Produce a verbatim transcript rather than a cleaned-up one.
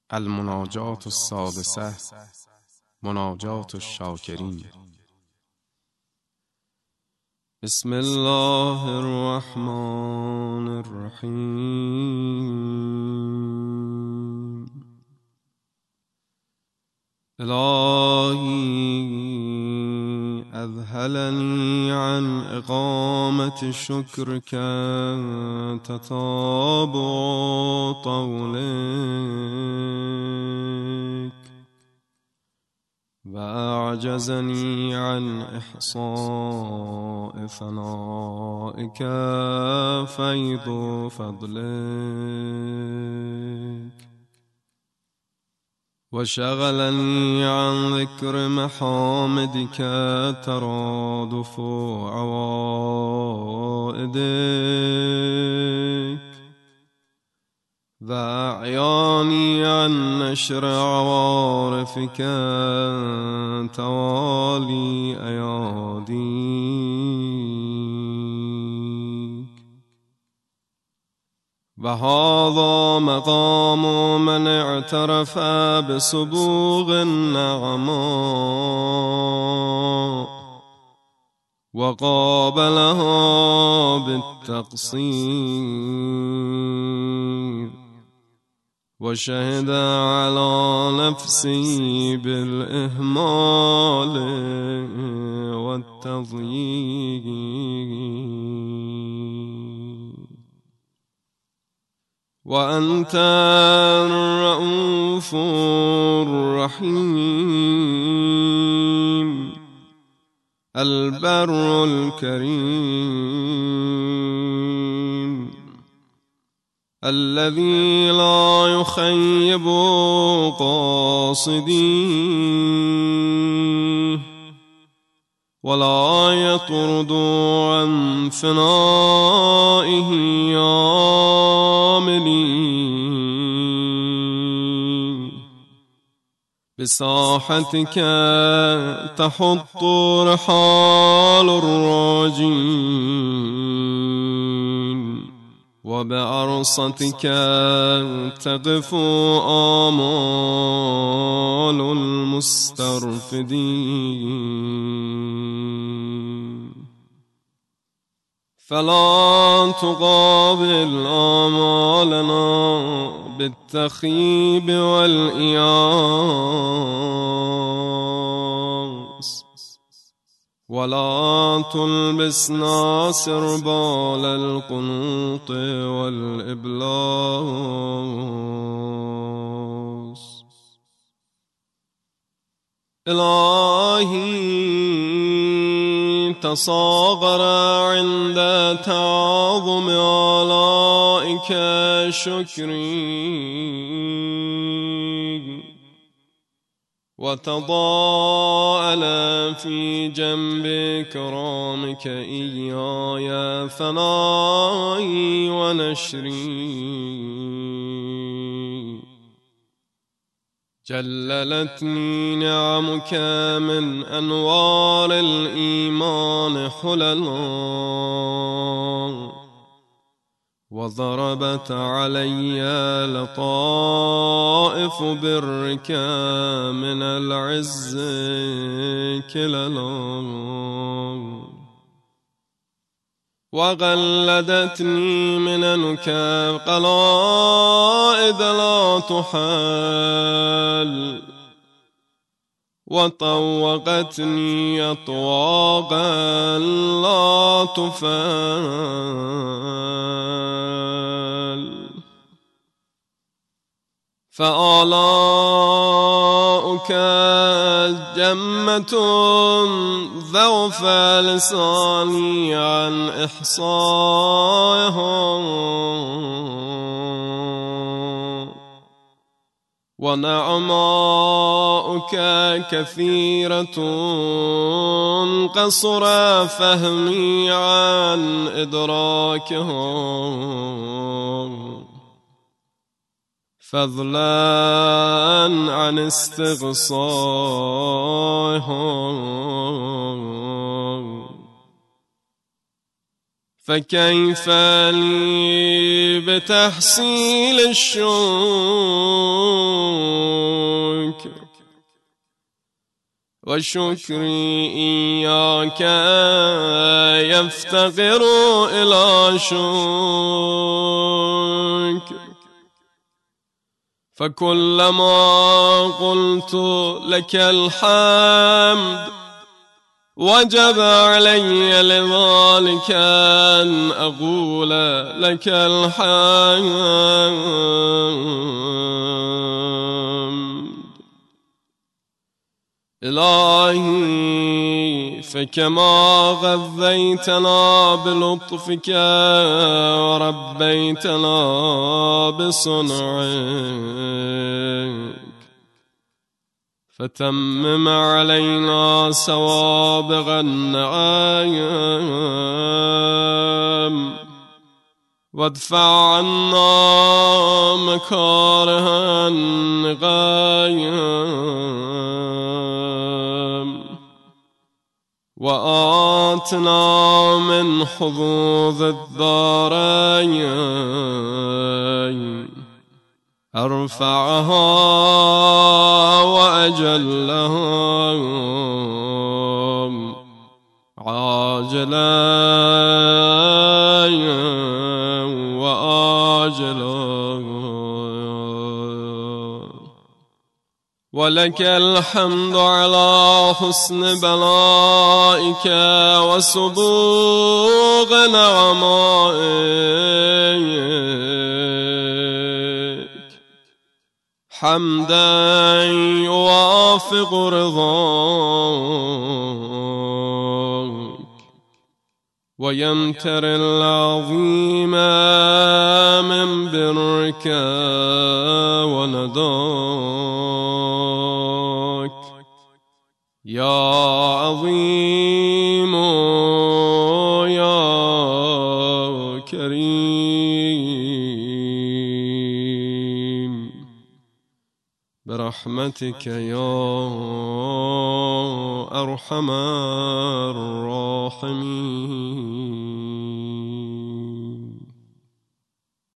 المناجات السادسة مناجات الشاكرين. بسم الله الرحمن الرحيم. إلهي أذهلني عن إقامة شكرك تتابع طولك، وأعجزني عن إحصاء ثنائك فيض فضلك، وشغلني عن ذكر محامدك ترادف عوائدك، وأعياني عن نشر عوارفك توالي أياديك. وهذا مقام من اعترف بسبوغ النعماء وقابلها بالتقصير، وشهد على نفسي بالإهمال والتضييق. وأنت الرؤوف الرحيم البر الكريم الذي لا يخيب قاصديه ولا يطرد عن فنائه عامليه. بساحتك تحط رحال الراجين، وبعرصتك تقف آمال المسترفدين. فلا تقابل آمالنا بالتخيب والإياس، ولا تلبسنا سربال القنوط والإبلاس. إلهي تصاغر عند تعاظم آلائك شكري، وتضاءل في جنب كرامك إياي ثنائي ونشري. جللتني نعمك من أنوار الإيمان حللا، وضربت علي لطائف برك من العز كللا، وغلدتني مننك قلائد لا تحال، وطوقتني أطواقا لا تفال. فآلاؤك جمة ذوف لساني عن إحصائها، ونعماؤك كثيرة قصر فهمي عن إدراكها، فضلا عن استقصائها. فكيف لي بتحصيل الشؤون وشكري إياك يفتقر إلى شكر. فكلما قلت لك الحمد وجب علي لذلك أن أقول لك الحمد. إلهي فكما غذيتنا بلطفك وربيتنا بصنعك فتمم علينا سوابغ النعم وادفع عنا مكاره النغايم وآتنا من حظوظ الدارين أرفعها وأجلها عاجلا وآجلا. ولك الحمد على حسن بلائك وسبوغ نعمائك حمدا يوافق رضاك ويمتر العظيم من برك ونداك يا عظيم يا كريم برحمتك يا أرحم الراحمين.